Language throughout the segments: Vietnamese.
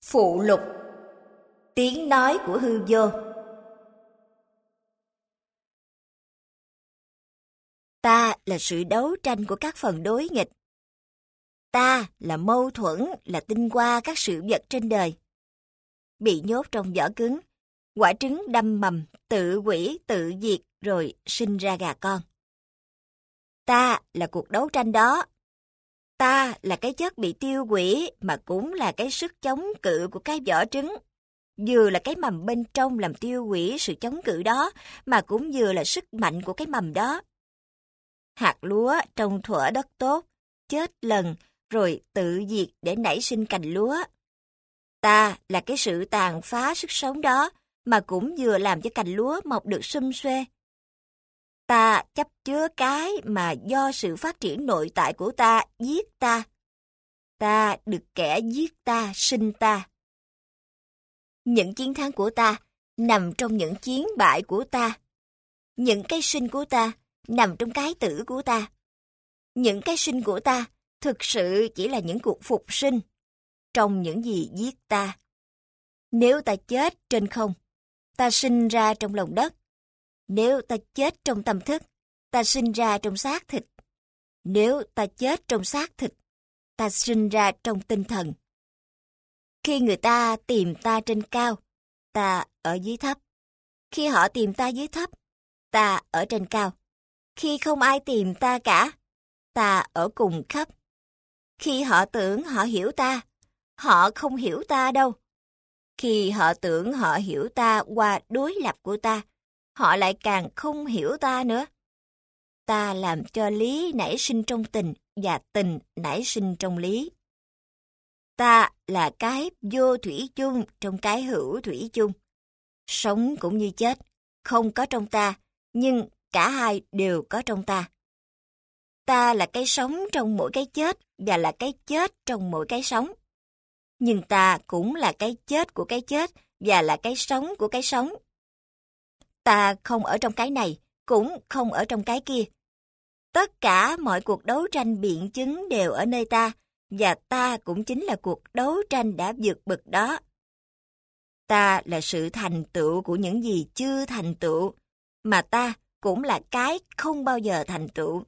Phụ lục. Tiếng nói của hư vô. Ta là sự đấu tranh của các phần đối nghịch. Ta là mâu thuẫn, là tinh hoa các sự vật trên đời. Bị nhốt trong vỏ cứng, quả trứng đâm mầm, tự hủy, tự diệt rồi sinh ra gà con. Ta là cuộc đấu tranh đó. Ta là cái chất bị tiêu hủy mà cũng là cái sức chống cự của cái vỏ trứng. Vừa là cái mầm bên trong làm tiêu hủy sự chống cự đó, mà cũng vừa là sức mạnh của cái mầm đó. Hạt lúa trong thuở đất tốt, chết lần, rồi tự diệt để nảy sinh cành lúa. Ta là cái sự tàn phá sức sống đó, mà cũng vừa làm cho cành lúa mọc được sum xuê. Ta chấp chứa cái mà do sự phát triển nội tại của ta giết ta. Ta được kẻ giết ta, sinh ta. Những chiến thắng của ta nằm trong những chiến bại của ta. Những cái sinh của ta nằm trong cái tử của ta. Những cái sinh của ta thực sự chỉ là những cuộc phục sinh trong những gì giết ta. Nếu ta chết trên không, ta sinh ra trong lòng đất. Nếu ta chết trong tâm thức, ta sinh ra trong xác thịt. Nếu ta chết trong xác thịt, ta sinh ra trong tinh thần. Khi người ta tìm ta trên cao, ta ở dưới thấp. Khi họ tìm ta dưới thấp, ta ở trên cao. Khi không ai tìm ta cả, ta ở cùng khắp. Khi họ tưởng họ hiểu ta, họ không hiểu ta đâu. Khi họ tưởng họ hiểu ta qua đối lập của ta, họ lại càng không hiểu ta nữa. Ta làm cho lý nảy sinh trong tình và tình nảy sinh trong lý. Ta là cái vô thủy chung trong cái hữu thủy chung. Sống cũng như chết, không có trong ta, nhưng cả hai đều có trong ta. Ta là cái sống trong mỗi cái chết và là cái chết trong mỗi cái sống. Nhưng ta cũng là cái chết của cái chết và là cái sống của cái sống. Ta không ở trong cái này, cũng không ở trong cái kia. Tất cả mọi cuộc đấu tranh biện chứng đều ở nơi ta, và ta cũng chính là cuộc đấu tranh đã vượt bực đó. Ta là sự thành tựu của những gì chưa thành tựu, mà ta cũng là cái không bao giờ thành tựu.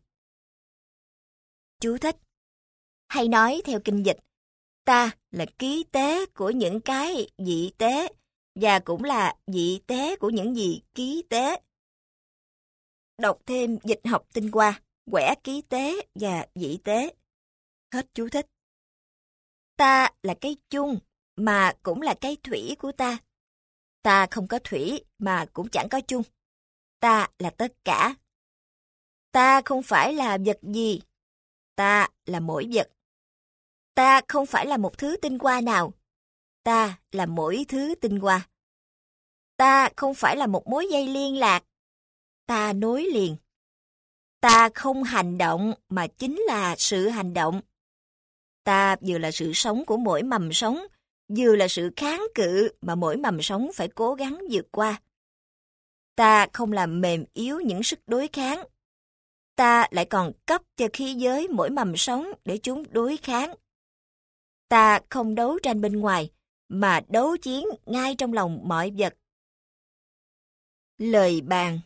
Chú thích. Hay nói theo kinh dịch, ta là ký tế của những cái vị tế, và cũng là vị tế của những gì ký tế. Đọc thêm dịch học tinh hoa, quẻ ký tế và vị tế. Hết chú thích. Ta là cái chung, mà cũng là cái thủy của ta. Ta không có thủy, mà cũng chẳng có chung. Ta là tất cả. Ta không phải là vật gì. Ta là mỗi vật. Ta không phải là một thứ tinh hoa nào. Ta là mỗi thứ tinh hoa. Ta không phải là một mối dây liên lạc. Ta nối liền. Ta không hành động mà chính là sự hành động. Ta vừa là sự sống của mỗi mầm sống, vừa là sự kháng cự mà mỗi mầm sống phải cố gắng vượt qua. Ta không làm mềm yếu những sức đối kháng. Ta lại còn cấp cho khí giới mỗi mầm sống để chúng đối kháng. Ta không đấu tranh bên ngoài, mà đấu chiến ngay trong lòng mọi vật. Lời bàn.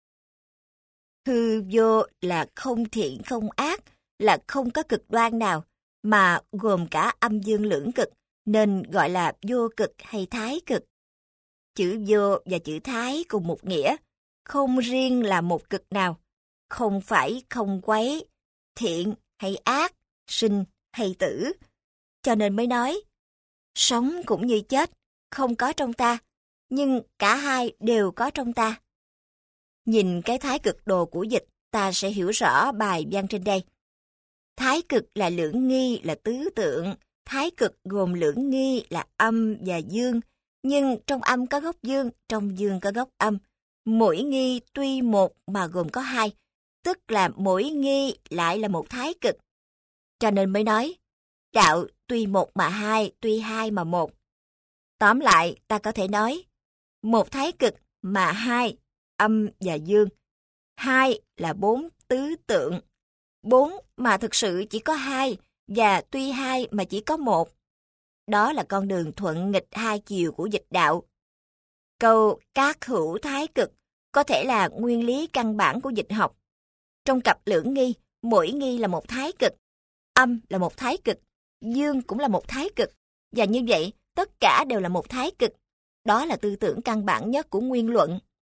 Hư vô là không thiện không ác, là không có cực đoan nào, mà gồm cả âm dương lưỡng cực, nên gọi là vô cực hay thái cực. Chữ vô và chữ thái cùng một nghĩa, không riêng là một cực nào, không phải không quấy, thiện hay ác, sinh hay tử. Cho nên mới nói, sống cũng như chết, không có trong ta, nhưng cả hai đều có trong ta. Nhìn cái thái cực đồ của dịch, ta sẽ hiểu rõ bài văn trên đây. Thái cực là lưỡng nghi, là tứ tượng. Thái cực gồm lưỡng nghi là âm và dương, nhưng trong âm có gốc dương, trong dương có gốc âm. Mỗi nghi tuy một mà gồm có hai, tức là mỗi nghi lại là một thái cực. Cho nên mới nói, đạo tuy một mà hai, tuy hai mà một. Tóm lại, ta có thể nói, một thái cực mà hai, âm và dương. Hai là bốn tứ tượng. Bốn mà thực sự chỉ có hai, và tuy hai mà chỉ có một. đó là con đường thuận nghịch hai chiều của dịch đạo. Câu các hữu thái cực có thể là nguyên lý căn bản của dịch học. Trong cặp lưỡng nghi, mỗi nghi là một thái cực, âm là một thái cực, dương cũng là một thái cực, và như vậy tất cả đều là một thái cực. Đó là tư tưởng căn bản nhất của nguyên luận.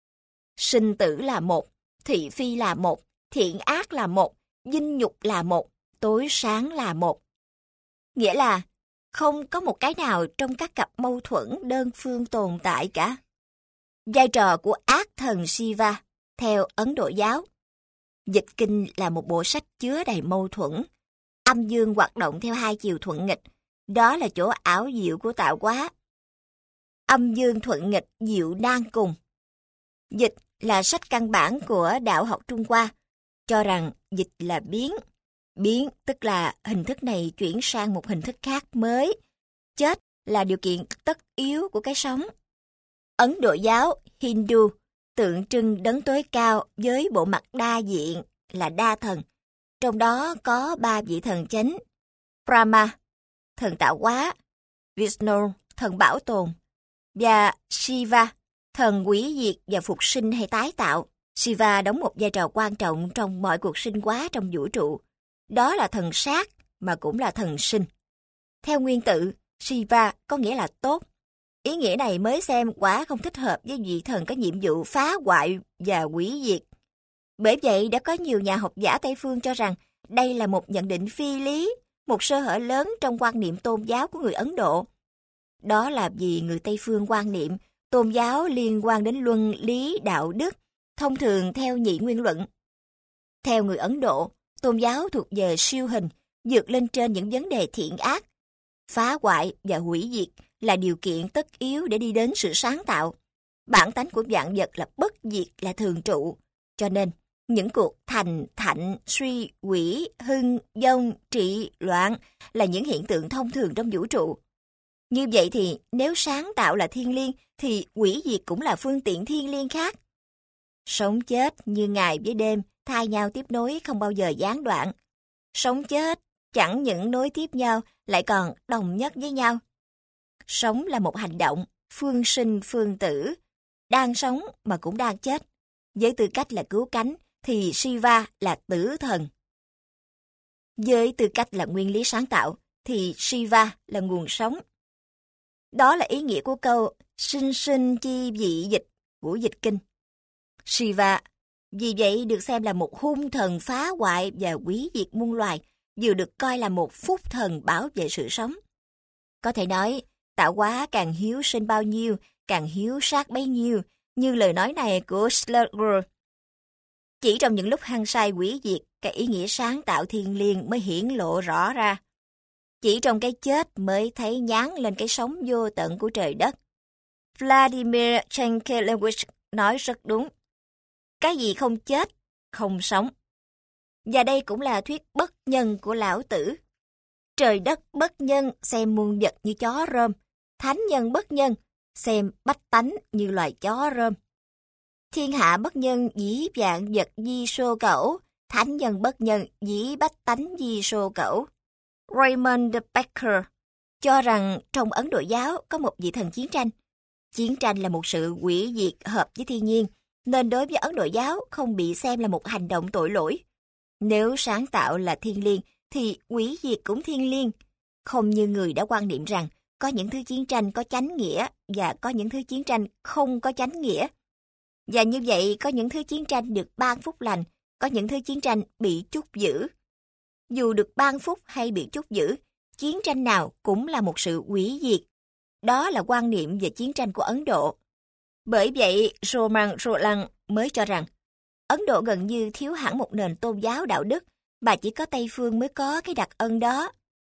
Sinh tử là một, thị phi là một, thiện ác là một, dinh nhục là một, tối sáng là một. Nghĩa là không có một cái nào trong các cặp mâu thuẫn đơn phương tồn tại cả. Vai trò của ác thần Shiva theo Ấn Độ giáo. Dịch kinh là một bộ sách chứa đầy mâu thuẫn. Âm dương hoạt động theo hai chiều thuận nghịch. Đó là chỗ ảo diệu của tạo hóa. Âm dương thuận nghịch diệu nan cùng. Dịch là sách căn bản của đạo học Trung Hoa, cho rằng dịch là biến. Biến tức là hình thức này chuyển sang một hình thức khác mới. Chết là điều kiện tất yếu của cái sống. Ấn Độ giáo, Hindu tượng trưng đấng tối cao với bộ mặt đa diện là đa thần. Trong đó có 3 vị thần chánh: Brahma, thần tạo hóa; Vishnu, thần bảo tồn; và Shiva, thần hủy diệt và phục sinh hay tái tạo. Shiva đóng một vai trò quan trọng trong mọi cuộc sinh hóa trong vũ trụ. Đó là thần sát mà cũng là thần sinh. Theo nguyên tự, Shiva có nghĩa là tốt. Ý nghĩa này mới xem quả không thích hợp với vị thần có nhiệm vụ phá hoại và hủy diệt. Bởi vậy đã có nhiều nhà học giả Tây phương cho rằng đây là một nhận định phi lý, một sơ hở lớn trong quan niệm tôn giáo của người Ấn Độ. Đó là vì người Tây phương quan niệm tôn giáo liên quan đến luân lý đạo đức, thông thường theo nhị nguyên luận. Theo người Ấn Độ, tôn giáo thuộc về siêu hình, vượt lên trên những vấn đề thiện ác. Phá hoại và hủy diệt là điều kiện tất yếu để đi đến sự sáng tạo. Bản tánh của vạn vật là bất diệt, là thường trụ. Cho nên, những cuộc thành, thạnh, suy, hủy, hưng, vong, trị, loạn là những hiện tượng thông thường trong vũ trụ. Như vậy thì nếu sáng tạo là thiêng liêng thì hủy diệt cũng là phương tiện thiêng liêng khác. Sống chết như ngày với đêm, thay nhau tiếp nối không bao giờ gián đoạn. Sống chết chẳng những nối tiếp nhau lại còn đồng nhất với nhau. Sống là một hành động, phương sinh phương tử, đang sống mà cũng đang chết. Với tư cách là cứu cánh thì Shiva là tử thần. Với tư cách là nguyên lý sáng tạo thì Shiva là nguồn sống. Đó là ý nghĩa của câu sinh sinh chi vị dịch của dịch kinh. Shiva vì vậy được xem là một hung thần phá hoại và hủy diệt muôn loài, vừa được coi là một phúc thần bảo vệ sự sống. Có thể nói, tạo hóa càng hiếu sinh bao nhiêu, càng hiếu sát bấy nhiêu, như lời nói này của Slugger. Chỉ trong những lúc hăng say hủy diệt, cái ý nghĩa sáng tạo thiêng liêng mới hiển lộ rõ ra. Chỉ trong cái chết mới thấy nhán lên cái sống vô tận của trời đất. Vladimir Yankelevich nói rất đúng. Cái gì không chết, không sống. Và đây cũng là thuyết bất nhân của Lão Tử. Trời đất bất nhân xem muôn vật như chó rơm, thánh nhân bất nhân xem bách tánh như loài chó rơm. Thiên hạ bất nhân dĩ vạn vật di sô cẩu, thánh nhân bất nhân dĩ bách tánh di sô cẩu. Raymond Becker cho rằng trong Ấn Độ giáo có một vị thần chiến tranh. Chiến tranh là một sự hủy diệt hợp với thiên nhiên, nên đối với Ấn Độ giáo không bị xem là một hành động tội lỗi. Nếu sáng tạo là thiêng liêng, thì hủy diệt cũng thiêng liêng. Không như người đã quan niệm rằng có những thứ chiến tranh có chánh nghĩa và có những thứ chiến tranh không có chánh nghĩa. Và như vậy có những thứ chiến tranh được ban phúc lành, có những thứ chiến tranh bị trút dữ. Dù được ban phúc hay bị trút dữ, chiến tranh nào cũng là một sự hủy diệt. Đó là quan niệm về chiến tranh của Ấn Độ. Bởi vậy, Roman Roland mới cho rằng Ấn Độ gần như thiếu hẳn một nền tôn giáo đạo đức, mà chỉ có Tây phương mới có cái đặc ân đó.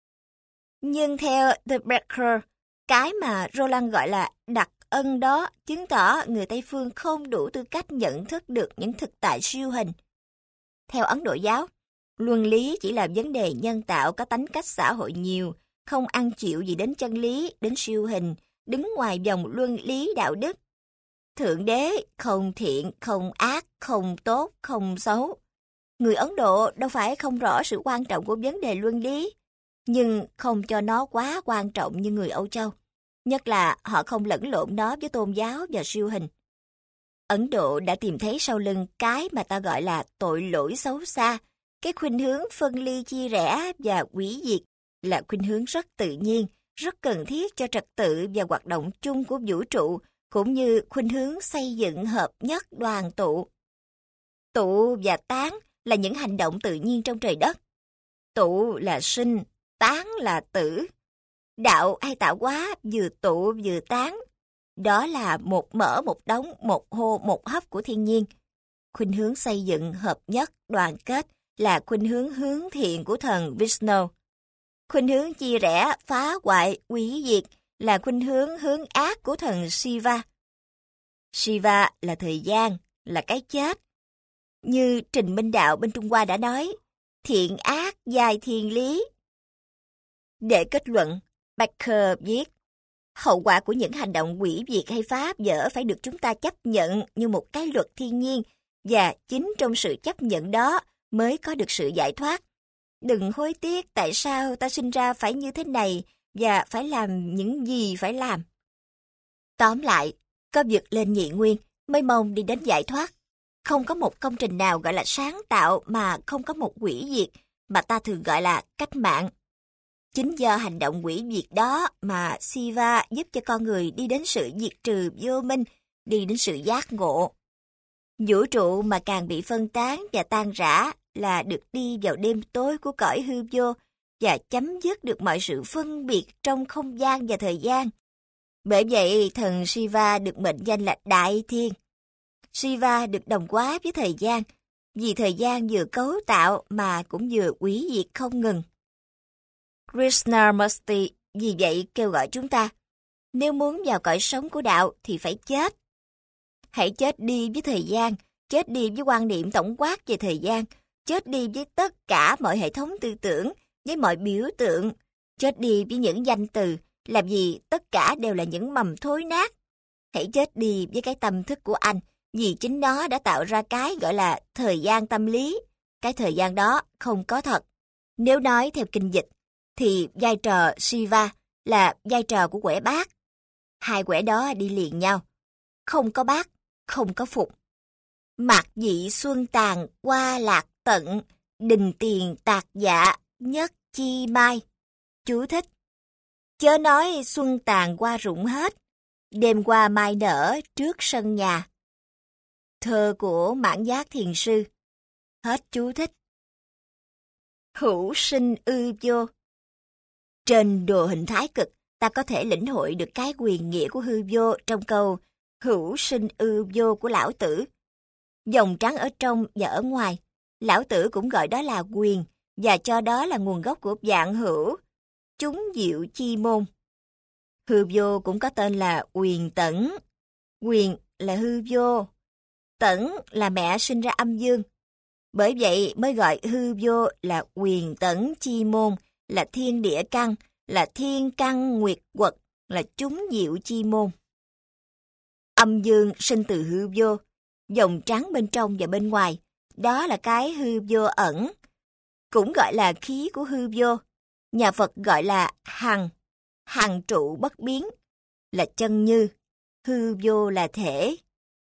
Nhưng theo The Becker, cái mà Roland gọi là đặc ân đó chứng tỏ người Tây phương không đủ tư cách nhận thức được những thực tại siêu hình. Theo Ấn Độ giáo, luân lý chỉ là vấn đề nhân tạo có tánh cách xã hội nhiều, không ăn chịu gì đến chân lý, đến siêu hình, đứng ngoài vòng luân lý đạo đức. Thượng đế không thiện, không ác, không tốt, không xấu. Người Ấn Độ đâu phải không rõ sự quan trọng của vấn đề luân lý. nhưng không cho nó quá quan trọng như người Âu Châu. Nhất là họ không lẫn lộn nó với tôn giáo và siêu hình. Ấn Độ đã tìm thấy sau lưng cái mà ta gọi là tội lỗi xấu xa, cái khuynh hướng phân ly chia rẽ và hủy diệt là khuynh hướng rất tự nhiên, rất cần thiết cho trật tự và hoạt động chung của vũ trụ, cũng như khuynh hướng xây dựng hợp nhất đoàn tụ. Tụ và tán là những hành động tự nhiên trong trời đất. Tụ là sinh, tán là tử. Đạo hay tạo hóa vừa tụ vừa tán. Đó là một mở một đóng, một hô một hấp của thiên nhiên. Khuynh hướng xây dựng hợp nhất, đoàn kết là khuynh hướng thiện của thần Vishnu. Khuynh hướng chia rẽ, phá hoại, hủy diệt là khuynh hướng ác của thần Shiva. Shiva là thời gian, là cái chết. Như Trình Minh Đạo bên Trung Hoa đã nói, thiện ác giai thiên lý. Để kết luận, Becker viết, hậu quả của những hành động hủy diệt hay phá vỡ phải được chúng ta chấp nhận như một cái luật thiên nhiên, và chính trong sự chấp nhận đó mới có được sự giải thoát. Đừng hối tiếc tại sao ta sinh ra phải như thế này và phải làm những gì phải làm. Tóm lại, có vượt lên nhị nguyên mới mong đi đến giải thoát. Không có một công trình nào gọi là sáng tạo mà không có một hủy diệt mà ta thường gọi là cách mạng. Chính do hành động hủy diệt đó mà Shiva giúp cho con người đi đến sự diệt trừ vô minh, đi đến sự giác ngộ. Vũ trụ mà càng bị phân tán và tan rã là được đi vào đêm tối của cõi hư vô và chấm dứt được mọi sự phân biệt trong không gian và thời gian. Bởi vậy, thần Shiva được mệnh danh là Đại Thiên. Shiva được đồng hóa với thời gian, vì thời gian vừa cấu tạo mà cũng vừa hủy diệt không ngừng. Krishnamurti vì vậy kêu gọi chúng ta, nếu muốn vào cõi sống của đạo thì phải chết. Hãy chết đi với thời gian, chết đi với quan niệm tổng quát về thời gian, chết đi với tất cả mọi hệ thống tư tưởng, với mọi biểu tượng, chết đi với những danh từ, làm gì tất cả đều là những mầm thối nát. Hãy chết đi với cái tâm thức của anh, vì chính nó đã tạo ra cái gọi là thời gian tâm lý. Cái thời gian đó không có thật. Nếu nói theo kinh dịch, thì vai trò Shiva là vai trò của quẻ bát. Hai quẻ đó đi liền nhau. Không có bát, không có phục. Mạc dị xuân tàn, qua lạc tận, đình tiền tạc dạ, nhất chi mai. Chú thích. Chớ nói xuân tàn qua rụng hết, đêm qua mai nở trước sân nhà. Thơ của Mãn Giác Thiền Sư. Hết chú thích. Hữu sinh ư vô. Trên đồ hình thái cực, ta có thể lĩnh hội được cái quyền nghĩa của hư vô trong câu hữu sinh ư vô của Lão Tử. Dòng trắng ở trong và ở ngoài, Lão Tử cũng gọi đó là quyền, và cho đó là nguồn gốc của vạn hữu, chúng diệu chi môn. Hư vô cũng có tên là quyền tẩn. Quyền là hư vô, tẩn là mẹ sinh ra âm dương. Bởi vậy mới gọi hư vô là quyền tẩn chi môn, là thiên địa căn, là thiên căn nguyệt quật, là chúng diệu chi môn. Âm dương sinh từ hư vô, dòng trắng bên trong và bên ngoài, đó là cái hư vô ẩn, cũng gọi là khí của hư vô. Nhà Phật gọi là hằng, hằng trụ bất biến, là chân như, hư vô là thể.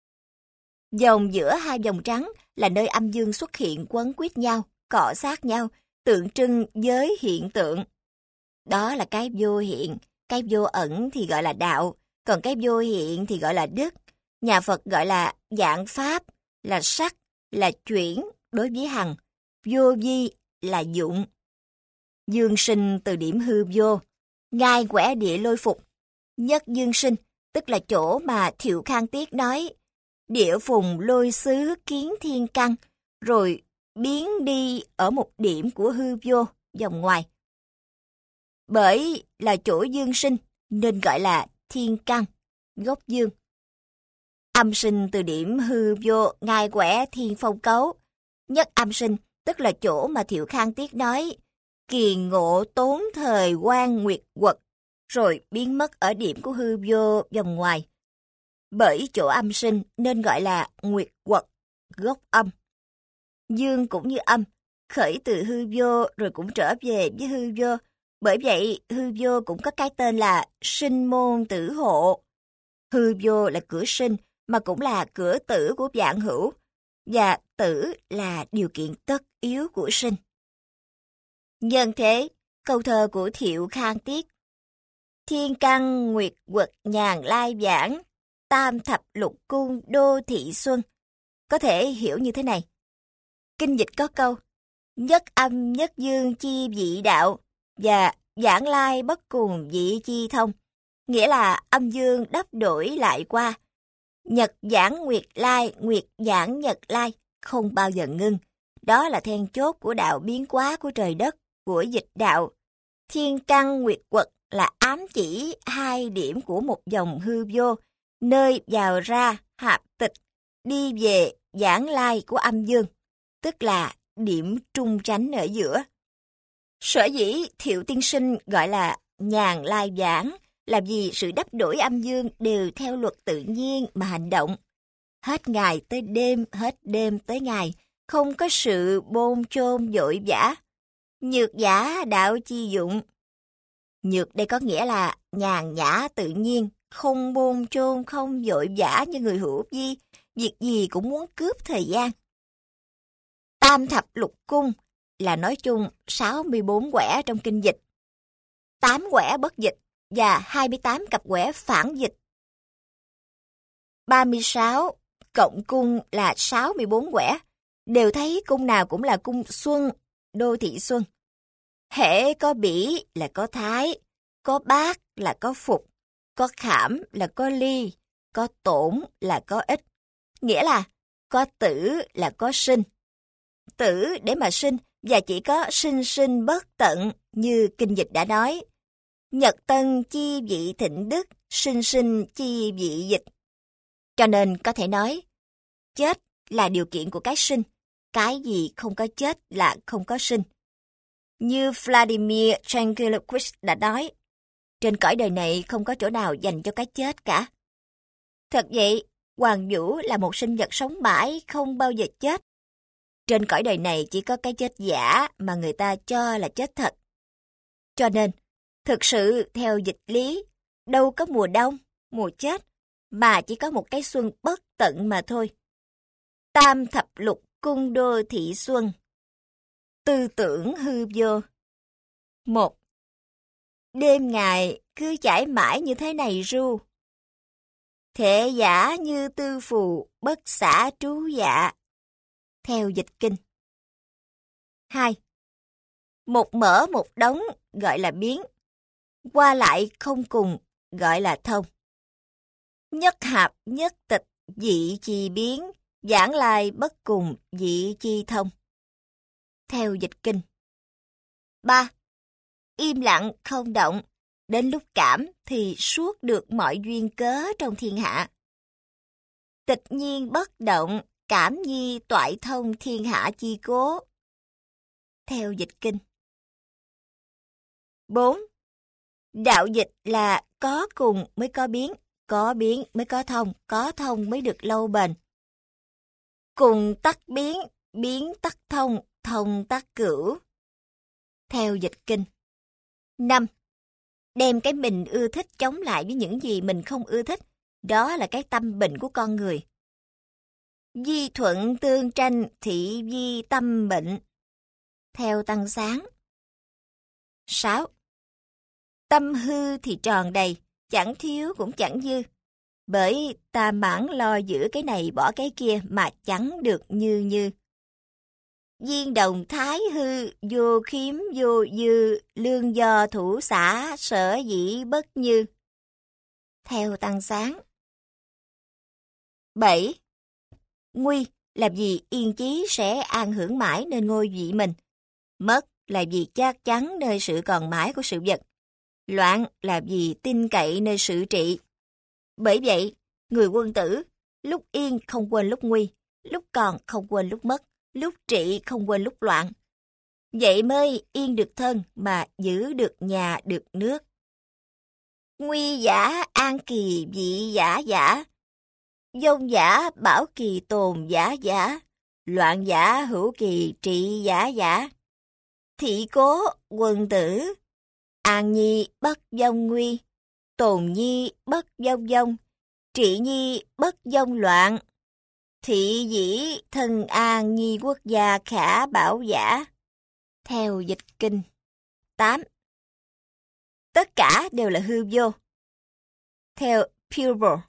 Dòng giữa hai dòng trắng là nơi âm dương xuất hiện quấn quýt nhau, cọ sát nhau, tượng trưng với hiện tượng. Đó là cái vô hiện, cái vô ẩn thì gọi là đạo, còn cái vô hiện thì gọi là đức. Nhà Phật gọi là dạng pháp, là sắc, là chuyển đối với hằng, vô vi là dụng. Dương sinh từ điểm hư vô, ngai quẻ địa lôi phục. Nhất dương sinh, tức là chỗ mà Thiệu Khang Tiết nói, địa phùng lôi xứ kiến thiên căn, rồi biến đi ở một điểm của hư vô, vòng ngoài. Bởi là chỗ dương sinh, nên gọi là thiên căn, gốc dương. Âm sinh từ điểm hư vô, ngai quẻ thiên phong cấu. Nhất âm sinh, tức là chỗ mà Thiệu Khang Tiết nói, kiền ngộ tốn thời quan nguyệt quật, rồi biến mất ở điểm của hư vô vòng ngoài. Bởi chỗ âm sinh nên gọi là nguyệt quật, gốc âm. Dương cũng như âm, khởi từ hư vô rồi cũng trở về với hư vô, Bởi vậy, hư vô cũng có cái tên là sinh môn tử hộ. Hư vô là cửa sinh, mà cũng là cửa tử của vạn hữu, và tử là điều kiện tất yếu của sinh. Nhân thế, câu thơ của Thiệu Khang Tiết. Thiên căn nguyệt quật nhàn lai giảng, tam thập lục cung đô thị xuân. Có thể hiểu như thế này. Kinh dịch có câu, nhất âm nhất dương chi vị đạo, và giảng lai bất cùng vị chi thông. Nghĩa là âm dương đắp đổi lại qua. Nhật giảng nguyệt giảng nhật lai, không bao giờ ngưng. Đó là then chốt của đạo biến hóa của trời đất, của dịch đạo. Thiên căn nguyệt quật là ám chỉ hai điểm của một dòng hư vô, nơi vào ra, hạp tịch, đi về, giảng lai của âm dương, tức là điểm trung chánh ở giữa. Sở dĩ Thiệu tiên sinh gọi là nhàn lai giảng là vì sự đắp đổi âm dương đều theo luật tự nhiên mà hành động. Hết ngày tới đêm, hết đêm tới ngày, không có sự bôn chôn vội vã. Nhược giả đạo chi dụng. Nhược đây có nghĩa là nhàn nhã tự nhiên, không bôn chôn, không vội vã như người hữu vi, việc gì cũng muốn cướp thời gian. Tam thập lục cung là nói chung 64 quẻ trong kinh dịch, 8 quẻ bất dịch và 28 cặp quẻ phản dịch. 36 cộng cung là 64 quẻ, đều thấy cung nào cũng là cung xuân, đô thị xuân. Hễ có bỉ là có thái, có bát là có phục, có khảm là có ly, có tổn là có ích. Nghĩa là có tử là có sinh. Tử để mà sinh và chỉ có sinh sinh bất tận như kinh dịch đã nói. Nhật tân chi vị thịnh đức, sinh sinh chi vị dịch. Cho nên có thể nói, chết là điều kiện của cái sinh, cái gì không có chết là không có sinh. Như Vladimir Tranquilowicz đã nói, trên cõi đời này không có chỗ nào dành cho cái chết cả. Thật vậy, Hoàng Vũ là một sinh vật sống mãi, không bao giờ chết. Trên cõi đời này chỉ có cái chết giả mà người ta cho là chết thật. Cho nên, thực sự theo dịch lý, đâu có mùa đông, mùa chết, mà chỉ có một cái xuân bất tận mà thôi. Tam thập lục cung đô thị xuân. Tư tưởng hư vô. 1. Đêm ngày cứ chảy mãi như thế này ru. Thể giả như tư phù, bất xả trú dạ. Theo dịch kinh. 2. Một mở một đống gọi là biến. Qua lại không cùng gọi là thông. Nhất hạp nhất tịch dị chi biến, giảng lai bất cùng dị chi thông. Theo dịch kinh. 3. Im lặng không động, đến lúc cảm thì suốt được mọi duyên cớ trong thiên hạ. Tịch nhiên bất động, cảm nhi toại thông thiên hạ chi cố. Theo dịch kinh. 4. Đạo dịch là có cùng mới có biến mới có thông mới được lâu bền. Cùng tắc biến, biến tắc thông, thông tắc cửu. Theo dịch kinh. 5. Đem cái mình ưa thích chống lại với những gì mình không ưa thích, đó là cái tâm bệnh của con người. Di thuận tương tranh, thị vi tâm bệnh. Theo Tăng Sáng. 6. Tâm hư thì tròn đầy, chẳng thiếu cũng chẳng dư. Bởi ta mãn lo giữ cái này bỏ cái kia mà chẳng được như. Viên đồng thái hư, vô khiếm vô dư, lương do thủ xã, sở dĩ bất như. Theo Tăng Sáng. 7. Nguy là vì yên chí sẽ an hưởng mãi nên ngôi vị mình. Mất là vì chắc chắn nơi sự còn mãi của sự vật. Loạn là vì tin cậy nơi sự trị. Bởi vậy, người quân tử, lúc yên không quên lúc nguy, lúc còn không quên lúc mất, lúc trị không quên lúc loạn. Vậy mới yên được thân mà giữ được nhà được nước. Nguy giả an kỳ vị giả giả, vong giả bảo kỳ tồn giả giả, loạn giả hữu kỳ trị giả giả. Thị cố quân tử, An nhi bất vong nguy, tồn nhi bất vong vong, trị nhi bất vong loạn. Thị dĩ thân an nhi quốc gia khả bảo giả. Theo dịch kinh. 8. Tất cả đều là hư vô. Theo Pure.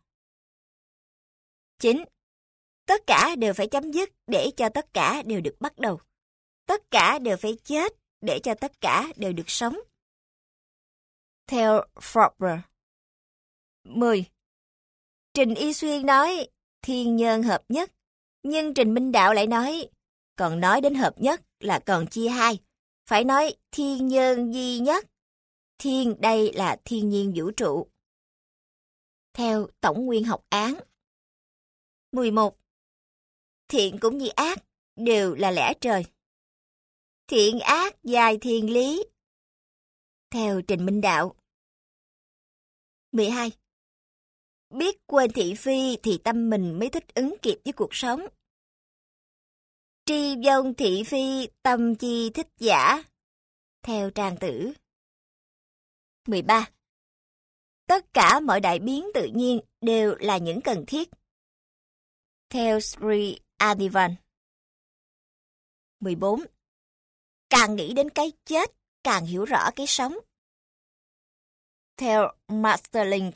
9. Tất cả đều phải chấm dứt để cho tất cả đều được bắt đầu. Tất cả đều phải chết để cho tất cả đều được sống. Theo Faber. 10. Trình Y Xuyên nói thiên nhân hợp nhất, nhưng Trình Minh Đạo lại nói, còn nói đến hợp nhất là còn chia hai, phải nói thiên nhân duy nhất. Thiên đây là thiên nhiên vũ trụ. Theo Tổng nguyên học án. 11. Thiện cũng như ác đều là lẽ trời. Thiện ác dài thiên lý. Theo Trình Minh Đạo. 12. Biết quên thị phi thì tâm mình mới thích ứng kịp với cuộc sống. Tri vong thị phi tâm chi thích giả. Theo Trang Tử. 13. Tất cả mọi đại biến tự nhiên đều là những cần thiết. Theo Sri Adivan. 14. Càng nghĩ đến cái chết, càng hiểu rõ cái sống. Theo Masterlink.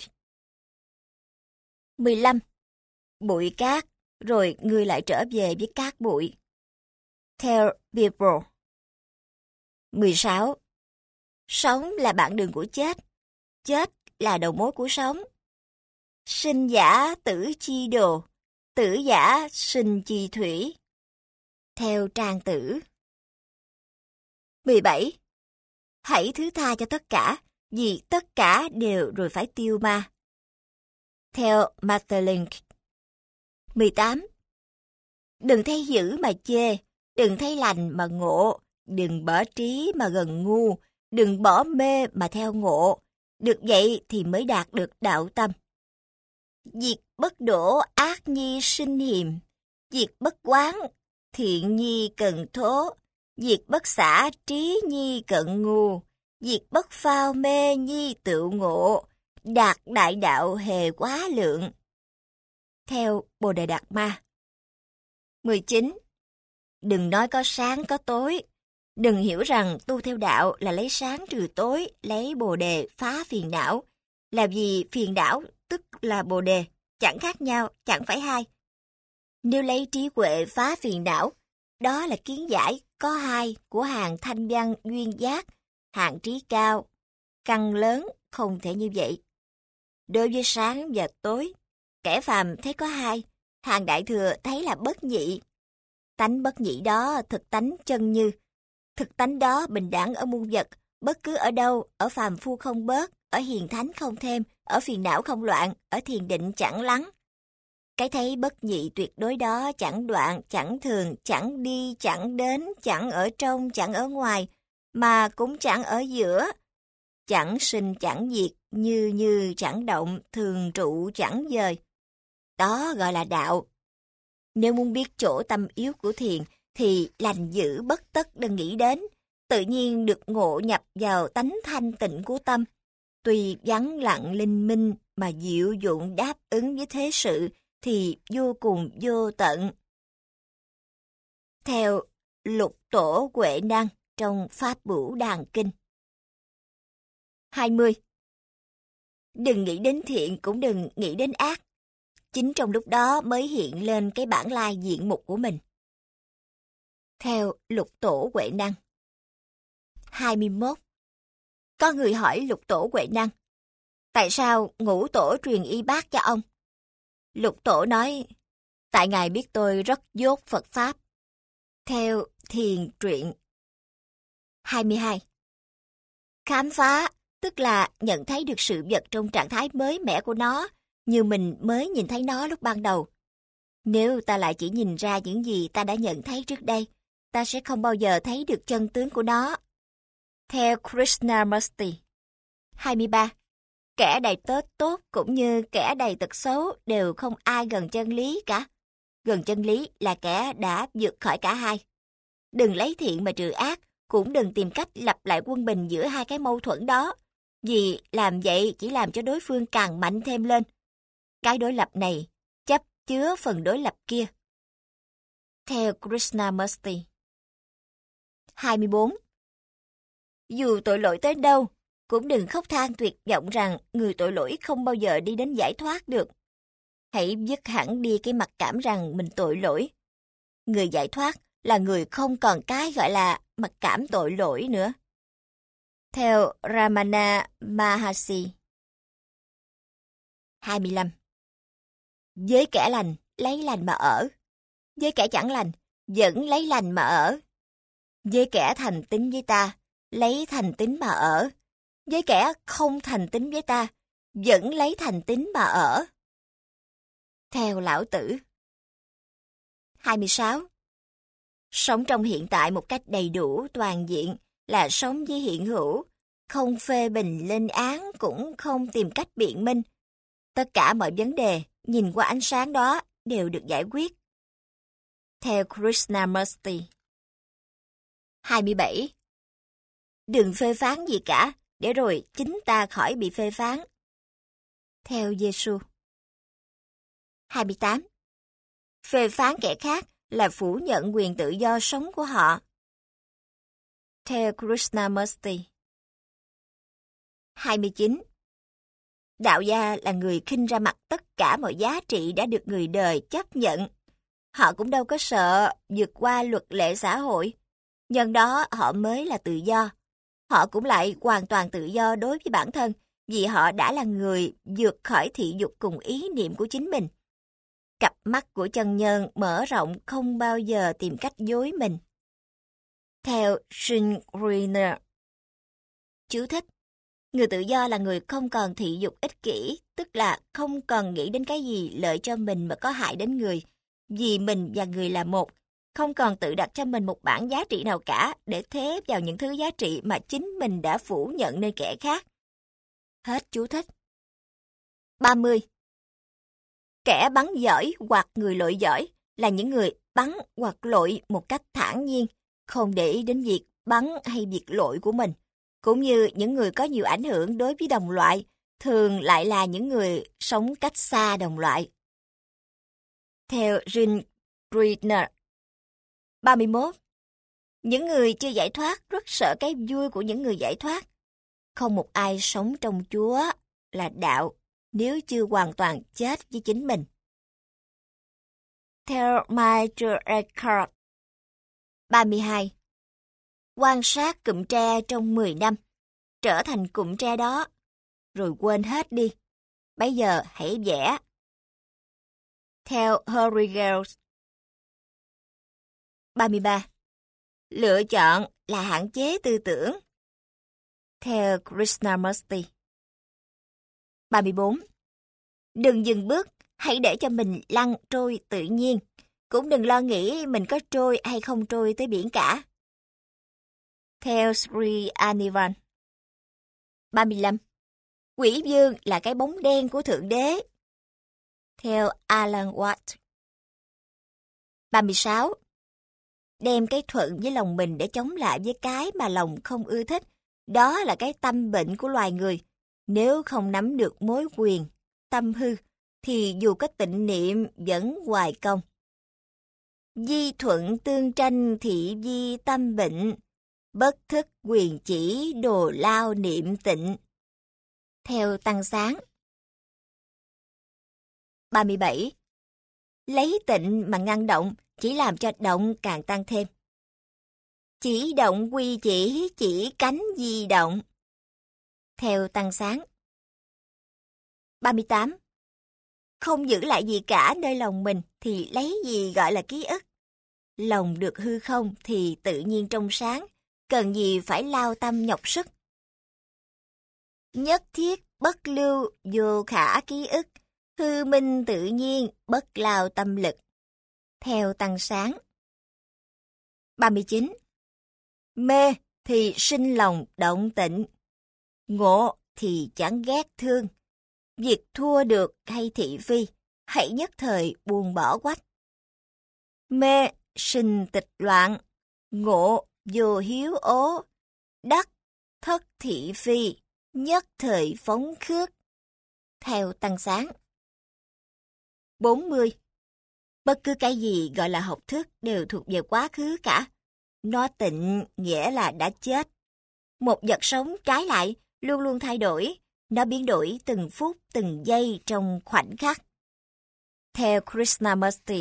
15. Bụi cát, rồi người lại trở về với cát bụi. Theo Bibro. 16. Sống là bạn đường của chết là đầu mối của sống. Sinh giả tử chi đồ, tử giả sinh chi thủy. Theo Trang Tử. 17. Hãy thứ tha cho tất cả, vì tất cả đều rồi phải tiêu ma. Theo Masterlink. 18. Đừng thấy dữ mà chê, đừng thấy lành mà ngộ, đừng bỏ trí mà gần ngu, đừng bỏ mê mà theo ngộ. Được vậy thì mới đạt được đạo tâm. Diệt bất đổ ác nhi sinh hiềm, diệt bất quán thiện nhi cần thố, diệt bất xả trí nhi cận ngu, diệt bất phao mê nhi tự ngộ, đạt đại đạo hề quá lượng. Theo Bồ Đề Đạt Ma. 19. Đừng nói có sáng có tối. Đừng hiểu rằng tu theo đạo là lấy sáng trừ tối, lấy bồ đề phá phiền não. Là vì phiền não tức là bồ đề, chẳng khác nhau, chẳng phải hai. Nếu lấy trí huệ phá phiền não, đó là kiến giải có hai của hàng thanh văn duyên giác, hạng trí cao, căn lớn không thể như vậy. Đối với sáng và tối, kẻ phàm thấy có hai, hàng đại thừa thấy là bất nhị. Tánh bất nhị đó thực tánh chân như. Thực tánh đó bình đẳng ở muôn vật, bất cứ ở đâu, ở phàm phu không bớt, ở hiền thánh không thêm, ở phiền não không loạn, ở thiền định chẳng lắng. Cái thấy bất nhị tuyệt đối đó chẳng đoạn, chẳng thường, chẳng đi, chẳng đến, chẳng ở trong, chẳng ở ngoài, mà cũng chẳng ở giữa. Chẳng sinh, chẳng diệt, như chẳng động, thường trụ, chẳng dời. Đó gọi là đạo. Nếu muốn biết chỗ tâm yếu của thiền, thì lành dữ bất tất đừng nghĩ đến, tự nhiên được ngộ nhập vào tánh thanh tịnh của tâm. Tuy vắng lặng linh minh mà diệu dụng đáp ứng với thế sự thì vô cùng vô tận. Theo Lục Tổ Huệ Năng trong Pháp Bửu Đàn Kinh. 20. Đừng nghĩ đến thiện cũng đừng nghĩ đến ác. Chính trong lúc đó mới hiện lên cái bản lai diện mục của mình. Theo Lục Tổ Huệ Năng. 21. Có người hỏi Lục Tổ Huệ Năng, tại sao Ngũ Tổ truyền y bác cho ông? Lục Tổ nói, tại Ngài biết tôi rất dốt Phật Pháp. Theo Thiền Truyện. 22. Khám phá, tức là nhận thấy được sự vật trong trạng thái mới mẻ của nó, như mình mới nhìn thấy nó lúc ban đầu. Nếu ta lại chỉ nhìn ra những gì ta đã nhận thấy trước đây, ta sẽ không bao giờ thấy được chân tướng của nó. Theo Krishnamurti. 23. Kẻ đầy tết tốt cũng như kẻ đầy tật xấu đều không ai gần chân lý cả. Gần chân lý là kẻ đã vượt khỏi cả hai. Đừng lấy thiện mà trừ ác, cũng đừng tìm cách lập lại quân bình giữa hai cái mâu thuẫn đó, vì làm vậy chỉ làm cho đối phương càng mạnh thêm lên. Cái đối lập này chấp chứa phần đối lập kia. Theo Krishnamurti. 24. Dù tội lỗi tới đâu, cũng đừng khóc than tuyệt vọng rằng người tội lỗi không bao giờ đi đến giải thoát được. Hãy dứt hẳn đi cái mặc cảm rằng mình tội lỗi. Người giải thoát là người không còn cái gọi là mặc cảm tội lỗi nữa. Theo Ramana Maharshi. 25. Với kẻ lành, lấy lành mà ở. Với kẻ chẳng lành, vẫn lấy lành mà ở. Với kẻ thành tín với ta, lấy thành tín mà ở. Với kẻ không thành tín với ta, vẫn lấy thành tín mà ở. Theo Lão Tử. 26. Sống trong hiện tại một cách đầy đủ, toàn diện là sống với hiện hữu, không phê bình lên án cũng không tìm cách biện minh. Tất cả mọi vấn đề nhìn qua ánh sáng đó đều được giải quyết. Theo Krishnamurti. 27. Đừng phê phán gì cả, để rồi chính ta khỏi bị phê phán. Theo Giêsu. 28. Phê phán kẻ khác là phủ nhận quyền tự do sống của họ. Theo Krishnamurti. 29. Đạo gia là người khinh ra mặt tất cả mọi giá trị đã được người đời chấp nhận. Họ cũng đâu có sợ vượt qua luật lệ xã hội. Nhân đó họ mới là tự do. Họ cũng lại hoàn toàn tự do đối với bản thân, vì họ đã là người vượt khỏi thị dục cùng ý niệm của chính mình. Cặp mắt của chân nhân mở rộng không bao giờ tìm cách dối mình. Theo Shingriner. Chú thích. Người tự do là người không còn thị dục ích kỷ, tức là không còn nghĩ đến cái gì lợi cho mình mà có hại đến người, vì mình và người là một, không còn tự đặt cho mình một bảng giá trị nào cả để thế vào những thứ giá trị mà chính mình đã phủ nhận nơi kẻ khác. Hết chú thích. 30. Kẻ bắn giỏi hoặc người lội giỏi là những người bắn hoặc lội một cách thản nhiên, không để ý đến việc bắn hay việc lội của mình, cũng như những người có nhiều ảnh hưởng đối với đồng loại, thường lại là những người sống cách xa đồng loại. Theo Jean Greener. 31. Những người chưa giải thoát rất sợ cái vui của những người giải thoát. Không một ai sống trong Chúa là đạo nếu chưa hoàn toàn chết với chính mình. Theo Michael Eckhart. 32. Quan sát cụm tre trong 10 năm, trở thành cụm tre đó, rồi quên hết đi. Bây giờ hãy vẽ. Theo Hurrigels. 33. Lựa chọn là hạn chế tư tưởng. Theo Krishnamurti. 34. Đừng dừng bước, hãy để cho mình lăn trôi tự nhiên. Cũng đừng lo nghĩ mình có trôi hay không trôi tới biển cả. Theo Sri Anivan. 35. Quỷ vương là cái bóng đen của Thượng Đế. Theo Alan Watts. 36. Đem cái thuận với lòng mình để chống lại với cái mà lòng không ưa thích. Đó là cái tâm bệnh của loài người. Nếu không nắm được mối quyền, tâm hư, thì dù có tịnh niệm vẫn hoài công. Di thuận tương tranh thị di tâm bệnh, bất thức quyền chỉ đồ lao niệm tịnh. Theo Tăng Sáng. 37. Lấy tịnh mà ngăn động chỉ làm cho động càng tăng thêm. Chỉ động quy chỉ cánh di động. Theo Tăng Sáng. 38. Không giữ lại gì cả nơi lòng mình thì lấy gì gọi là ký ức. Lòng được hư không thì tự nhiên trong sáng, cần gì phải lao tâm nhọc sức. Nhất thiết bất lưu vô khả ký ức, hư minh tự nhiên bất lao tâm lực. Theo Tăng Sáng. 39. Mê thì sinh lòng động tịnh, ngộ thì chẳng ghét thương. Việc thua được hay thị phi, hãy nhất thời buông bỏ quách. Mê sinh tịch loạn, ngộ vô hiếu ố, đắc, thất thị phi, nhất thời phóng khước. Theo Tăng Sáng. 40. Bất cứ cái gì gọi là học thức đều thuộc về quá khứ cả. Nó tịnh nghĩa là đã chết. Một vật sống trái lại luôn luôn thay đổi. Nó biến đổi từng phút, từng giây trong khoảnh khắc. Theo Krishnamurti.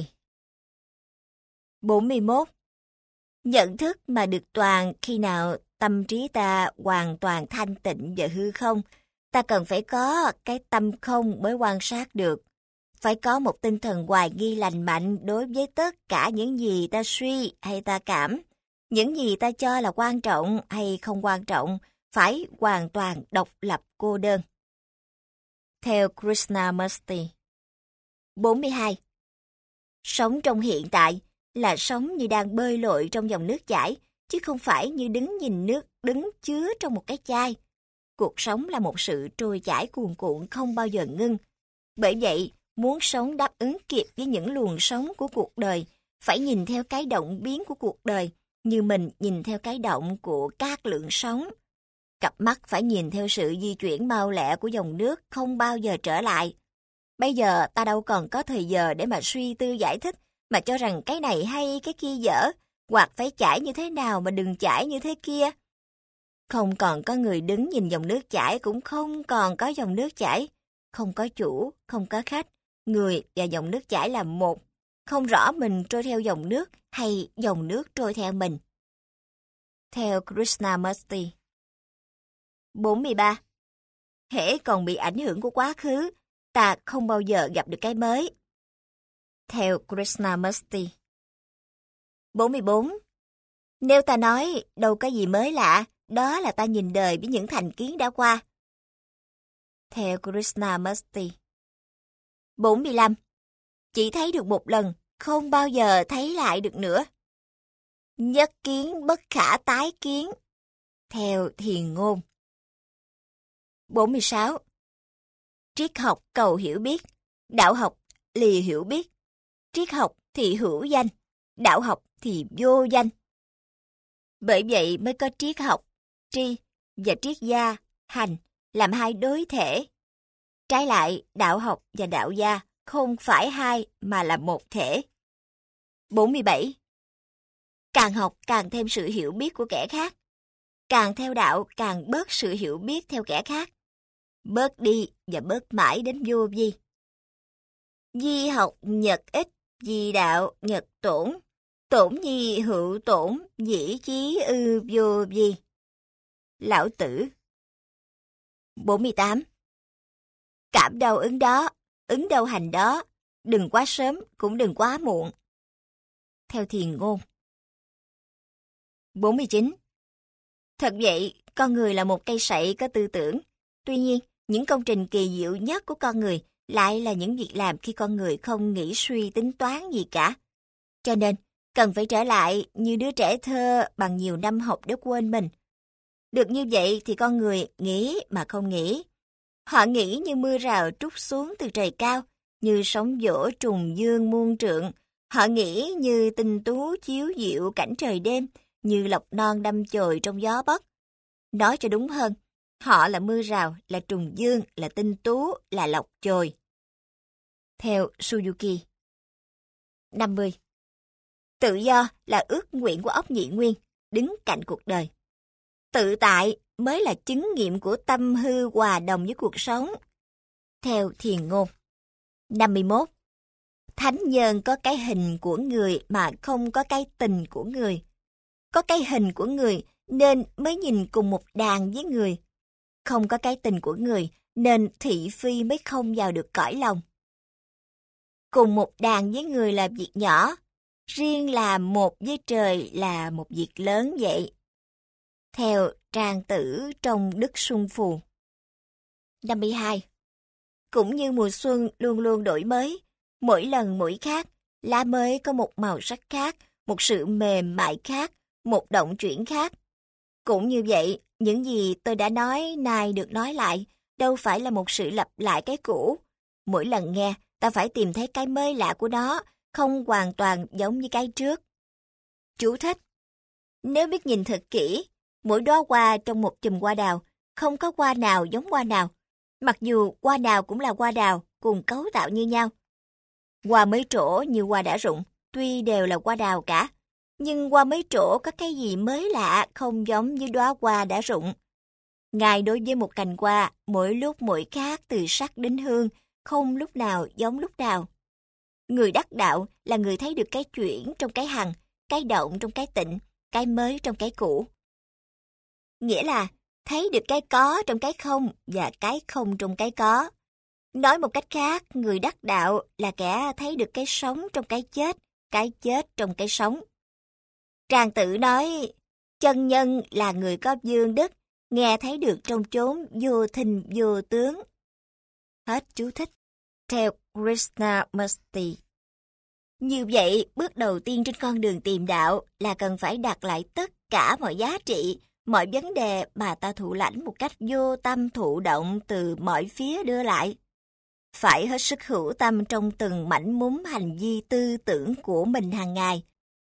41. Nhận thức mà được toàn khi nào tâm trí ta hoàn toàn thanh tịnh và hư không, ta cần phải có cái tâm không mới quan sát được. Phải có một tinh thần hoài nghi lành mạnh đối với tất cả những gì ta suy hay ta cảm. Những gì ta cho là quan trọng hay không quan trọng, phải hoàn toàn độc lập cô đơn. Theo Krishnamurti. 42. Sống trong hiện tại là sống như đang bơi lội trong dòng nước chảy, chứ không phải như đứng nhìn nước đứng chứa trong một cái chai. Cuộc sống là một sự trôi chảy cuồn cuộn không bao giờ ngưng. Bởi vậy, muốn sống đáp ứng kịp với những luồng sống của cuộc đời, phải nhìn theo cái động biến của cuộc đời, như mình nhìn theo cái động của các lượng sóng. Cặp mắt phải nhìn theo sự di chuyển mau lẹ của dòng nước không bao giờ trở lại. Bây giờ ta đâu còn có thời giờ để mà suy tư giải thích, mà cho rằng cái này hay cái kia dở, hoặc phải chảy như thế nào mà đừng chảy như thế kia. Không còn có người đứng nhìn dòng nước chảy, cũng không còn có dòng nước chảy. Không có chủ, không có khách, người và dòng nước chảy là một. Không rõ mình trôi theo dòng nước hay dòng nước trôi theo mình. Theo Krishnamurti. 43. Hễ còn bị ảnh hưởng của quá khứ, ta không bao giờ gặp được cái mới. Theo Krishnamurti. 44. Nếu ta nói đâu có gì mới lạ, đó là ta nhìn đời với những thành kiến đã qua. Theo Krishnamurti. 45. Chỉ thấy được một lần, không bao giờ thấy lại được nữa. Nhất kiến bất khả tái kiến. Theo Thiền Ngôn. 46. Triết học cầu hiểu biết, đạo học lìa hiểu biết. Triết học thì hữu danh, đạo học thì vô danh. Bởi vậy mới có triết học, tri, và triết gia, hành, làm hai đối thể. Trái lại, đạo học và đạo gia không phải hai mà là một thể. 47. Càng học càng thêm sự hiểu biết của kẻ khác. Càng theo đạo càng bớt sự hiểu biết theo kẻ khác. Bớt đi và bớt mãi đến vô vi. Di học nhật ích, di đạo nhật tổn. Tổn nhi hữu tổn, dĩ chí ư vô vi. Lão Tử. 48. Cảm đâu ứng đâu hành đó, đừng quá sớm cũng đừng quá muộn. Theo Thiền Ngôn. 49. Thật vậy, con người là một cây sậy có tư tưởng. Tuy nhiên, những công trình kỳ diệu nhất của con người lại là những việc làm khi con người không nghĩ suy tính toán gì cả. Cho nên, cần phải trở lại như đứa trẻ thơ bằng nhiều năm học để quên mình. Được như vậy thì con người nghĩ mà không nghĩ. Họ nghĩ như mưa rào trút xuống từ trời cao, như sóng vỗ trùng dương muôn trượng. Họ nghĩ như tinh tú chiếu diệu cảnh trời đêm, như lộc non đâm chồi trong gió bắc. Nói cho đúng hơn, họ là mưa rào, là trùng dương, là tinh tú, là lộc chồi. Theo Suzuki. 50. Tự do là ước nguyện của óc nhị nguyên, đứng cạnh cuộc đời. Tự tại mới là chứng nghiệm của tâm hư hòa đồng với cuộc sống. Theo Thiền Ngôn. 51. Thánh nhân có cái hình của người mà không có cái tình của người. Có cái hình của người nên mới nhìn cùng một đàn với người. Không có cái tình của người nên thị phi mới không vào được cõi lòng. Cùng một đàn với người là việc nhỏ, riêng là một với trời là một việc lớn vậy. Theo Trang Tử trong Đức Xuân Phù. 52. Cũng như mùa xuân luôn luôn đổi mới, mỗi lần mỗi khác, lá mới có một màu sắc khác, một sự mềm mại khác, một động chuyển khác. Cũng như vậy, những gì tôi đã nói nay được nói lại, đâu phải là một sự lặp lại cái cũ. Mỗi lần nghe, ta phải tìm thấy cái mới lạ của nó, không hoàn toàn giống như cái trước. Chú thích. Nếu biết nhìn thật kỹ, mỗi đóa hoa trong một chùm hoa đào, không có hoa nào giống hoa nào. Mặc dù hoa nào cũng là hoa đào, cùng cấu tạo như nhau. Hoa mới trổ như hoa đã rụng, tuy đều là hoa đào cả. Nhưng hoa mới trổ có cái gì mới lạ không giống như đóa hoa đã rụng. Ngài đối với một cành hoa, mỗi lúc mỗi khác từ sắc đến hương, không lúc nào giống lúc nào. Người đắc đạo là người thấy được cái chuyển trong cái hằng, cái động trong cái tịnh, cái mới trong cái cũ. Nghĩa là thấy được cái có trong cái không và cái không trong cái có. Nói một cách khác, người đắc đạo là kẻ thấy được cái sống trong cái chết trong cái sống. Trang Tử nói, chân nhân là người có dương đức, nghe thấy được trong chốn vô thinh vô tướng. Hết chú thích. Theo Krishnamurti. Như vậy, bước đầu tiên trên con đường tìm đạo là cần phải đặt lại tất cả mọi giá trị, mọi vấn đề mà ta thụ lãnh một cách vô tâm thụ động từ mọi phía đưa lại. Phải hết sức hữu tâm trong từng mảnh múm hành vi tư tưởng của mình hàng ngày.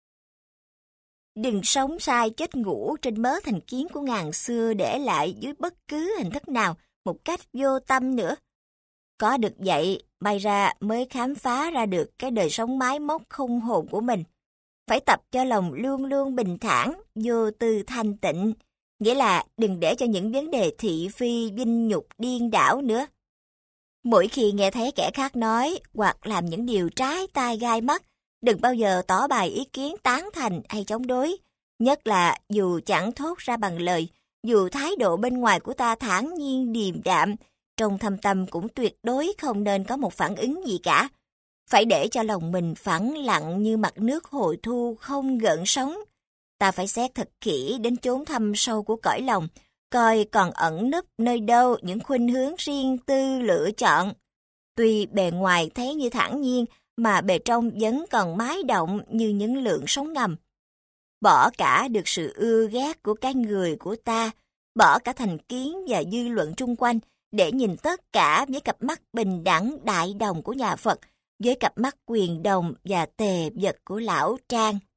Đừng sống sai chết ngủ trên mớ thành kiến của ngàn xưa để lại dưới bất cứ hình thức nào một cách vô tâm nữa. Có được vậy, may ra mới khám phá ra được cái đời sống máy móc không hồn của mình. Phải tập cho lòng luôn luôn bình thản, vô tư thanh tịnh, nghĩa là đừng để cho những vấn đề thị phi, vinh nhục điên đảo nữa. Mỗi khi nghe thấy kẻ khác nói hoặc làm những điều trái tai gai mắt, đừng bao giờ tỏ bày ý kiến tán thành hay chống đối, nhất là dù chẳng thốt ra bằng lời, dù thái độ bên ngoài của ta thản nhiên điềm đạm, trong thâm tâm cũng tuyệt đối không nên có một phản ứng gì cả. Phải để cho lòng mình phẳng lặng như mặt nước hồi thu không gợn sóng. Ta phải xét thật kỹ đến chốn thâm sâu của cõi lòng, coi còn ẩn núp nơi đâu những khuynh hướng riêng tư lựa chọn. Tuy bề ngoài thấy như thản nhiên, mà bề trong vẫn còn mái động như những lượng sóng ngầm. Bỏ cả được sự ưa ghét của cái người của ta, bỏ cả thành kiến và dư luận chung quanh, để nhìn tất cả với cặp mắt bình đẳng đại đồng của nhà Phật, với cặp mắt quyền đồng và tề vật của Lão Trang.